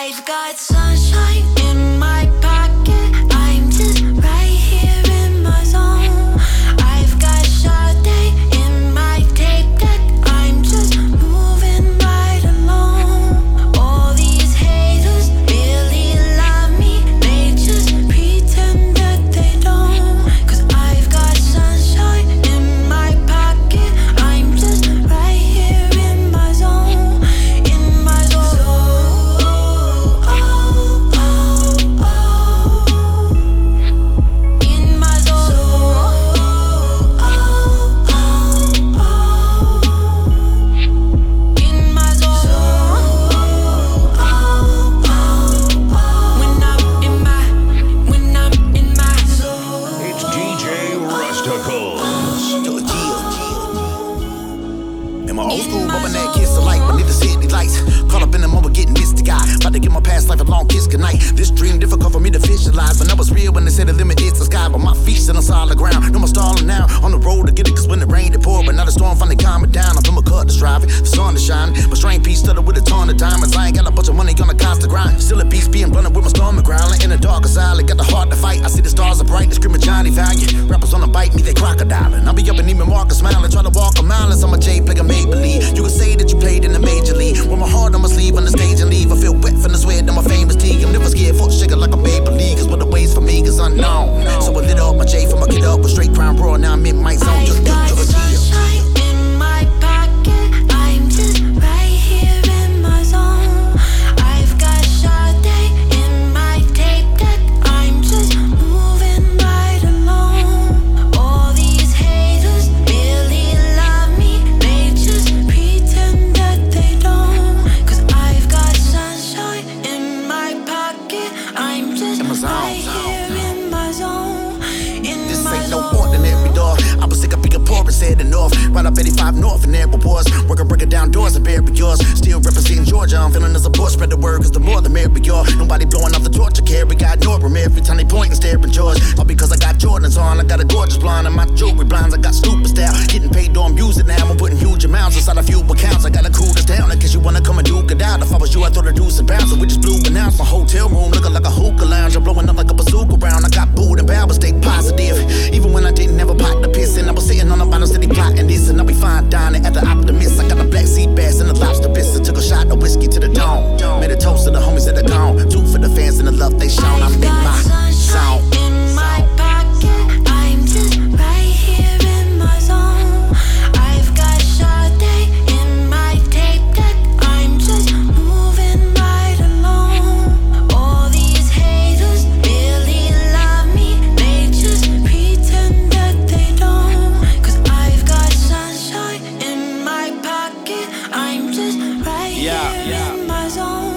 I've got sunshine in my pocket. I'm just right here in my zone. I've got Sade in my tape deck. I'm just moving right along. All these haters really love me. They just pretend that they don't. 'Cause I've got sunshine in my pocket. I'm just right here in my zone. In my zone. Life a long kiss goodnight. This dream difficult for me to visualize. When I was real when they said the limit is the sky, but my feet still on solid ground. No more stalling now on the road to get it, 'cause when it rained it poured, but now the storm finally calming down. I'm from a cut that's driving, the sun is shining, but strange piece studded with a ton of diamonds. I ain't got a bunch of money on the constant grind. Still at peace being running with my stomach growling. In the darkest alley, got the heart to fight. I see the stars are bright, they screaming Johnny Value. Rappers on the bite me, they crocodiling. I'll be up and even Marcus smiling, try to walk a mile as I'm a J play a Maybelline. You can say that you played in the major league. With my heart on my sleeve on the stage and leave. I feel wet from the sweat on my famous tee. I'm never scared, foot shaking like a Maple League. 'Cause what the ways for me is unknown. So I lit up my J from my kid up with straight crown raw. Now I'm in my zone. I've got sunshine in my pocket. I'm just right here in my zone. I've got Sade in my tape deck. I'm just moving right along. All these haters really love me. They just pretend that they don't. 'Cause I've got sunshine in my pocket. I'm just right here in my zone. This ain't no ordinary dog. I was sick of being poor and said enough. Right up 85 North and there was working, breaking down doors and bury yours. Still representing Georgia, I'm feeling as a boss. Spread the word, 'cause the more the merrier. Nobody blowing off the torch I carry. Got Northam every time they point and stare at George. All because I got Jordans on. I got a gorgeous blonde and my jewelry blinds. I got stupid style. Getting paid on music now. I'm putting huge amounts inside a few accounts. I gotta cool this down in case you wanna come and duke it out. If I was you, I'd throw the deuce and bounce. So we just blew announced my hotel room looking like a hookah lounge. I'm blowing up like a bazooka round. I got booed and bad, but stay positive. Even when I didn't ever pop the piss, and I was sitting on the bottom city plotting this, and I'll be fine dining at the Optimist. I got a black sea bass and a lobster biscuit. Took a shot of whiskey to the dome. Made a toast to the homies that are gone. Two for the fans and the love they shown. I'm in my zone. In my pocket, I'm just right here in my zone. I've got Sade in my tape deck. I'm just moving right along. All these haters really love me. They just pretend that they don't. 'Cause I've got sunshine in my pocket. I'm just right here in my zone.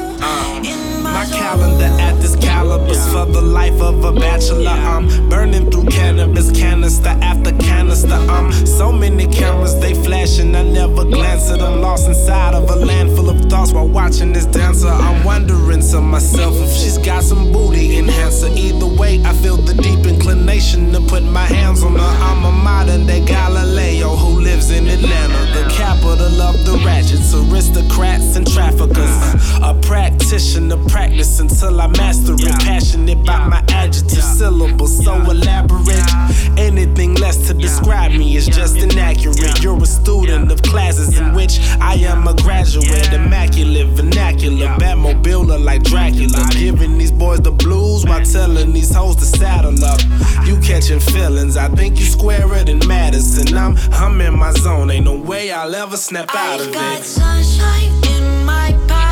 My calendar at this caliber's for the life of a bachelor. I'm burning through cannabis, canister after canister. So many cameras, they flashing, I never glance at them. Lost inside of a land full of thoughts while watching this dancer. I'm wondering to myself if she's got some booty enhancer. Either way, I feel the deep inclination to put my hands on her. I'm a modern day Galileo who lives in Atlanta, the capital of the ratchets, aristocrats and traffickers. A practitioner, practice until I master it. Passionate about my adjective syllables, so elaborate. Anything less to describe me is just inaccurate. You're a student of classes in which I am a graduate. Immaculate vernacular, Batmobile like Dracula. Giving these boys the blues while telling these hoes to saddle up. You catching feelings, I think you squarer than Madison. I'm in my zone, ain't no way I'll ever snap out of it. I've got sunshine in my pocket.